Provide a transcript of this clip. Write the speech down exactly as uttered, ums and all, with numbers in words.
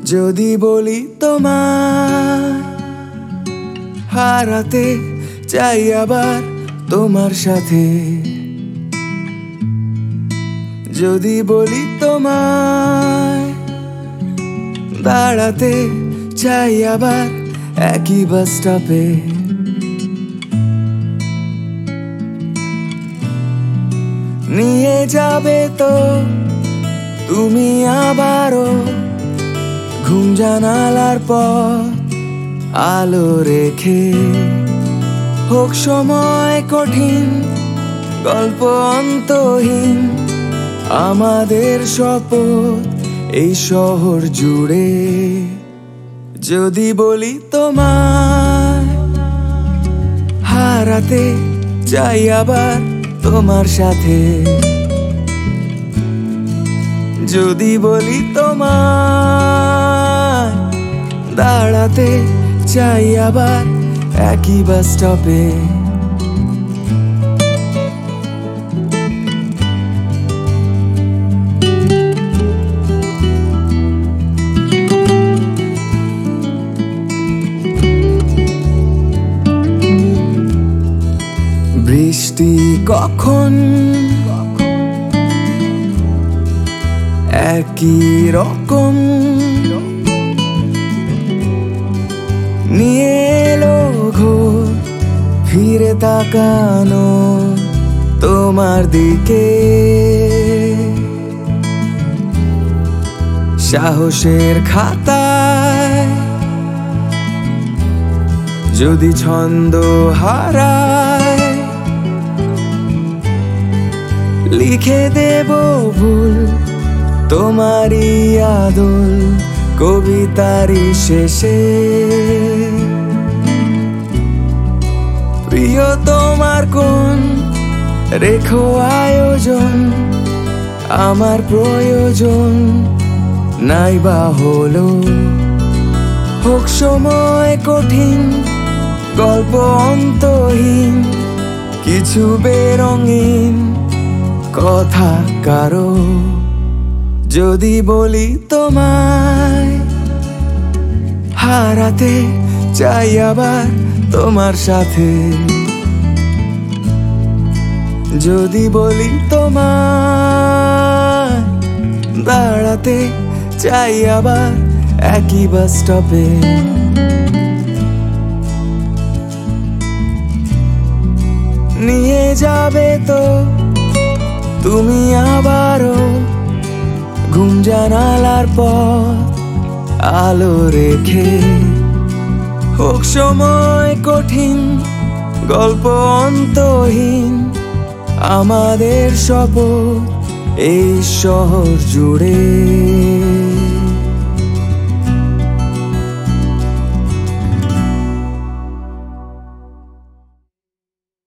যদি বলি তোমায় হারাতে চাই আবার তোমার সাথে, যদি বলি তোমায় দাঁড়াতে চাই আবার একই বাস স্টপে, নিয়ে যাবে তো তুমি আবারও ঘুম জানালার পথ আলো রেখে। হোক সময় কঠিন, গল্প অন্তহীন, আমাদের শপথ এই শহর জুড়ে। যদি বলি তোমায় হারাতে চাই আবার তোমার সাথে, যদি বলি তোমায় দাঁড়াতে চাই আবার একই বাস স্টপে, বৃষ্টি কখন একই রকম নিয়ে এলো ঘোর, ফিরে তাকানো তোমার দিকে। সাহসের খাতায় যদি ছন্দ হারায়, লিখে দেব ভুল তোমারই আদল কবিতারই শেষে। প্রিয় তোমার কোন রেখো আয়োজন, আমার প্রয়োজন নাই বা হলো। হোক সময় কঠিন, গল্প অন্তহীন, কিছু বেরঙিন কথা কারো। যদি বলি তোমায় হারাতে চাই আবার তোমার সাথে, যদি বলি তোমায় দাঁড়াতে চাই আবার একই বাস স্টপে, নিয়ে যাবে তো তুমি আবারও ঘুম জানালার পথ আলো রেখে। হোক সময় কঠিন, গল্প অন্তহীন, আমাদের শপথ এই শহর জুড়ে।